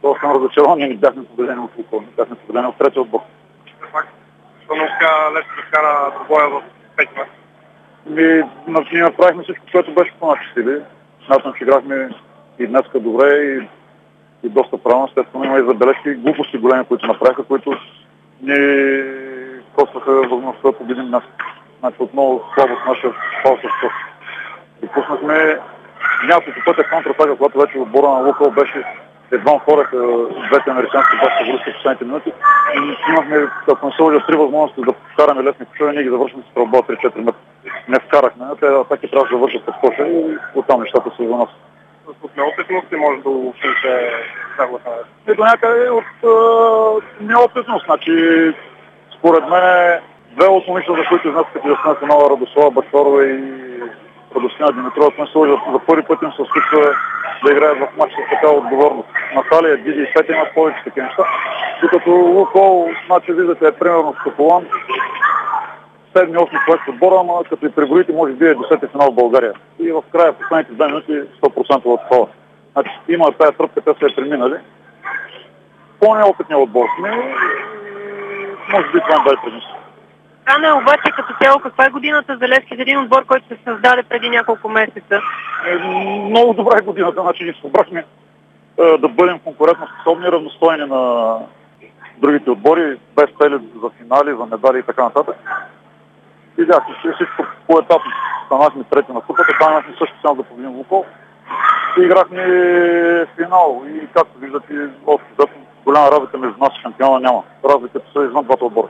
Това съм разочарован, ние не бяхме победени от Лукол, не бяхме победени от третия отбор. Защо не успя Левски да вкара двобоя в 5 Ние направихме всичко, което беше по наши сили. Смятам, че играхме и днеска добре и доста правилно. Естествено има и забележки, глупости големи, които направиха, които ни костваха възможността да победим днес. Значи отново слабост нашия фалшов скок. Допуснахме няколко пъти контратака, когато вече отбора на Лукол беше едва хореха двете американски баскетболисти в последните минути. Имахме, ако не се лъжа, 3 възможности да вкараме лесни кошове, ние ги завършим с стрелба 3-4 метра. Не вкарахме, те атаки трябва да завършат под коша и оттам нещата са за нас. От неопитност ли може да обобщите загубата? До някъде от неопитност. Значи, според мен, две от момичета, за които изнесоха като ясна финала, Радослава Бачварова и Радостина Димитрова, ако не се лъжа, за първи път им се случва да играят в матч с такава отговорност. Наталия, Диди и Светя имат повече такива неща. Докато Лукол, значи виждате, е примерно с Тополан, 7-8 човек в отбора, ама като и преброите, може би е 10-ти финал в България. И в края, в последните 2 минути, 100% от това. Значи има тая тръпка, те са е преминали. По-неопитният отбор сме и може би това им дай предимство. Странно е обаче като цяло каква е годината за Левски, за един отбор, който се създаде преди няколко месеца? Много добра е годината, значи ние събрахме да бъдем конкурентно способни, равностойни на другите отбори, без цели за финали, за медали и така нататък. Видяхме, че всичко по-етапно станахме трети на купата, така имахме също цяло да победим Лукол. И играхме финал и както виждате, общо голяма разлика между нас и шампиона няма. Разликата са извън двата отбора.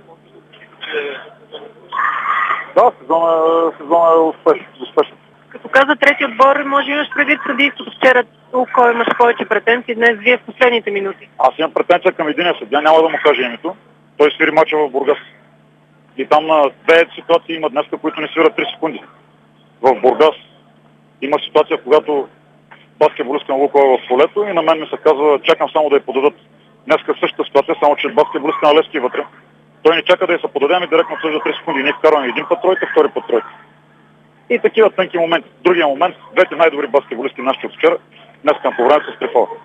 Да, сезона е успешен. Като каза трети отбор, може имаш предвид съдийството. Вчера Лукол имаш повече претенции, днес вие в последните минути. Аз имам претенция към единия съдия, няма да му кажа името. Той свири мача в Бургас. И там на две ситуации има днес, които не свират 3 секунди. В Бургас има ситуация, когато баскетболистка на Лукол е в полето и на мен ми се казва, чакам само да я подадат. Днеска същата ситуация, само че баскетболистка на Левски вътре. Той не чака да я се подадем и директно съжда 3 секунди. Ние вкарваме един път тройка, втори път тройка. И такива тънки моменти. Другия момент, двете най-добри баскетболисти нашите от вчера, днес към по време с Трифала.